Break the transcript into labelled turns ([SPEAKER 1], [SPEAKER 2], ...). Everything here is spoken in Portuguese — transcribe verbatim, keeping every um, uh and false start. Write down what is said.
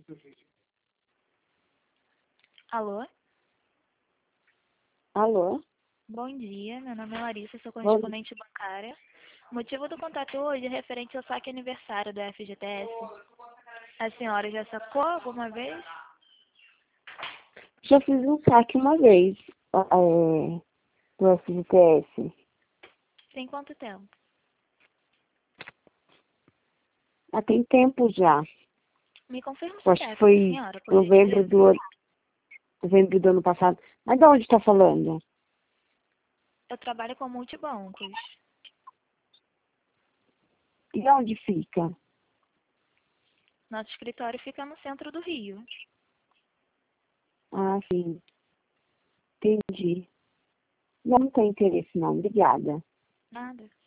[SPEAKER 1] Alô?
[SPEAKER 2] Alô?
[SPEAKER 1] Bom dia, meu nome é Larissa, sou
[SPEAKER 2] Bom,
[SPEAKER 1] correspondente bancária. O motivo do contato hoje é referente ao saque aniversário da F G T S. A senhora já sacou alguma vez?
[SPEAKER 2] já fiz um saque uma vez é, do F G T S.
[SPEAKER 1] Tem quanto tempo?
[SPEAKER 2] Há tem tempo já.
[SPEAKER 1] Me confirma o
[SPEAKER 2] Eu acho que
[SPEAKER 1] C P F da
[SPEAKER 2] foi
[SPEAKER 1] senhora, por
[SPEAKER 2] novembro
[SPEAKER 1] gentileza.
[SPEAKER 2] do, ano- novembro do ano passado. Mas de onde está falando?
[SPEAKER 1] Eu trabalho com multibancos.
[SPEAKER 2] E onde fica?
[SPEAKER 1] Nosso escritório fica no centro do Rio.
[SPEAKER 2] Ah, sim. Entendi. Não, não tem interesse não. Obrigada.
[SPEAKER 1] Nada.